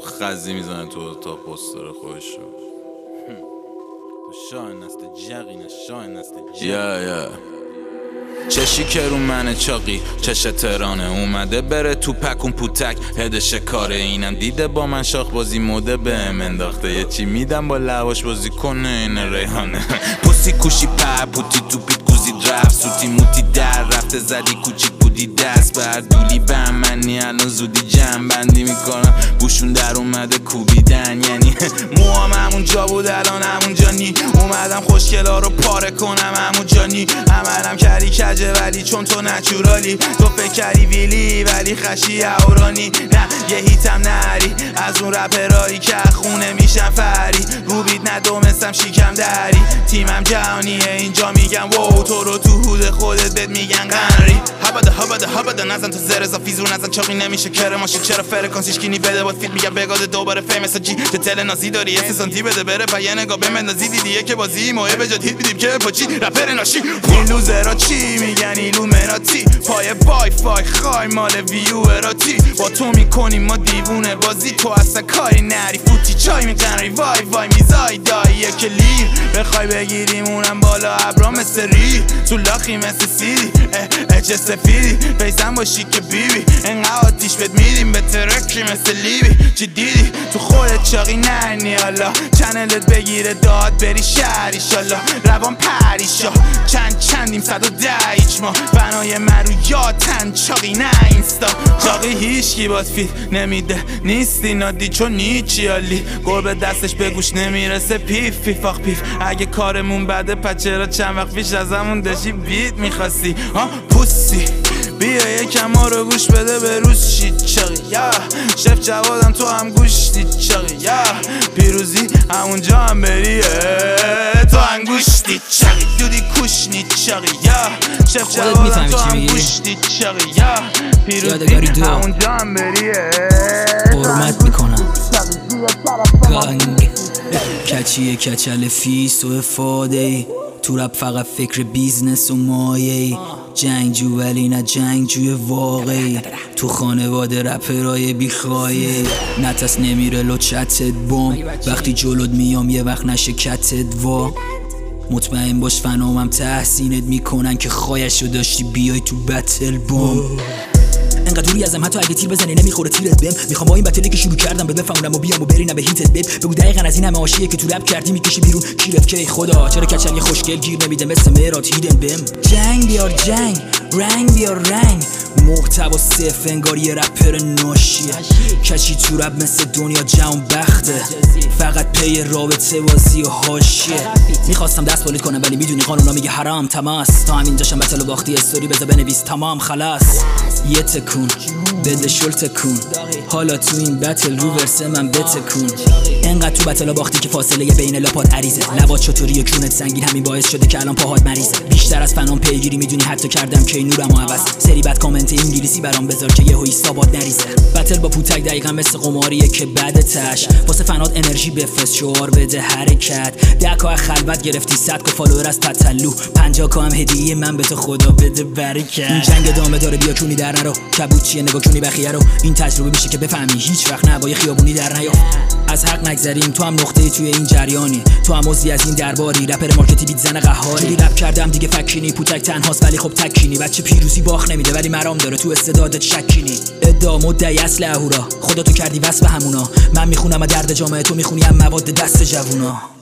خزی میزنه تو اتاق پستر خودشو. شاین است جقی نه شاین است چشی که رو منه چاقی چش ترانه اومده بره تو پکون پوتک هدش کاره اینم دیده با من شاخ بازی موده بهم انداخته یه چی میدم با لواش بازی کنه این ریحانه پوسی کوشی پوتی تو پیت گوزی درف سوتی موتی در رفته زدی کوچیک بودی دست بردولی به منی الان زودی جمع بندی میکنم بوشون در اومده کوبیدن یعنی موام همون جا بود الان همون جا نی اومدم خوشگلا رو پاره کنم همون جا نی عملم کردی کجه ولی چون تو نچورالی تو فکر کردی ویلی ولی خشی اورانی نه یه هیتم نری از اون رپرایی که خونه میشم فری روبید ندومستم شیکم دری تیمم جهانیه اینجا میگم وو تو رو تو حود خودت بهت میگن قنری هبده نزن تو زر اضافی زور نزن چاقی نمیشه کره ماشین چرا فرکانسیش کینی بده باد فیت میگم بگاده دوباره فیمس جی چه تل نازی داری یه سانتی بده بره پا یه نگاه بمندازی دیدیه که بازی ماه به جات هیت بیدیم که پاچی رپر ناشی این لوزرا چی میگن ایلومیناتی پای وای فای خای مال ویو اراتی با تو میکنیم ما دیوونه بازی تو اصلا کاری نری فوتی چای میزنی وای میزای دایی کلیر بخوای بگیریم اونم بالا ابرا مثل ری تو لاخی مثل سیدی چه سفیدی بیزن باشی که بیبی انقدر آتیش بهت میدیم به ترکی مثل لیبی چی دیدی تو خودت چاقی نرنی حالا چنلت بگیره داد بری شهر ایشالله روان پریشا چندیم 110 هیچ ما بنای من رو یادن چاقی نه اینستا چاقی هیچکی باد فیت نمیده نیستی نادی چون نیچی حالی گربه دستش به گوش نمیرسه پیف اگه کارمون بده پس چرا چند وقت پیش از همون داشتی بیت میخواستی پوسی بیا یکم ما رو گوش بده به روز شید چاقی شف جوادم تو هم گوشتی چاقی پیروزی همونجا هم بریه تو انگوشتی چاقی دودی کشنی چاقی شف جوادم تو هم گوشتی چاقی پیروزی همونجا هم بریه حرمت میکنم گنگ کچیه کچل فیس و افاده ای تو رپ فقط فکر بیزنس و مایه جنگجو ولی نه جنگجوی واقعی تو خانواده رپرای بیخوایه نتس نمیره لو چتت بام وقتی جلوت میام یه وقت نشه کتت وا مطمئن باش فنامم تحسینت میکنن که خواهشو داشتی بیای تو بتل بام انقدر دوری ازم حتی اگه تیر بزنی نمیخوره تیرت بهم میخوام با این بتلی که شروع کردم بده بفهمونم و بیام و برینم به هیتت بگو دقیقاً از این همه عاشقیه که تو رپ کردی میکشی بیرون کیرت کی خدا چرا کچل یه خوشگل گیر نمیده مثل مراد هیدن بهم جنگ بیار جنگ رنگ بیار رنگ محتوا صفر انگار یه رپر ناشیه کچی تو رپ مثل دنیا جهان بخته فقط پی رابطه بازی و حاشیه میخواستم دست بالید کنم ولی میدونی قانونا میگه حرام تماس تا همینجاشم بتل و باختی استوری بذار بنویس تمام خلاص یه تکون بده شل تکون حالا تو این بتل رو ورسه من بتکون انقدر تو بتل و باختی که فاصله بین لاپات عریضه لبات چطوری و کونت سنگین همین باعث شده که الان پاهات مریضه بیشتر از فنام پیگیری میدونی حتی کردم که نورمو عوض سری بعد کامنت انگلیسی برام بذار که یهو حسابات نریزه بتل با پوتک دقیقاً مثل قماریه که بعد تش واسه فنات انرژی بفرست شعار بده حرکت 10K خلوت گرفتی 100K فالوور از تتلو 50K هم هدیه من به تو خدا بده برکت این جنگ ادامه داره بیا کونی در نرو کبوت چیه نگاه کنی بخیه رو این تجربه میشه که بفهمی هیچ وقت نبای خیابونی در نیا از حق نگذریم تو هم نقطه توی این جریانی تو هم عضوی از این درباری رپر مارکتی بیت زن قهاری جوری رپ کردم دیگه فکینی پوتک تنهاست ولی خب تکینی بچه پیروزی باخ نمیده ولی مرام داره تو استعدادت شکینی ادعا مدعی اصل اهورا خدا تو کردی وصف همونا من میخونم درد جامعه تو میخونی هم مواد دست جوونا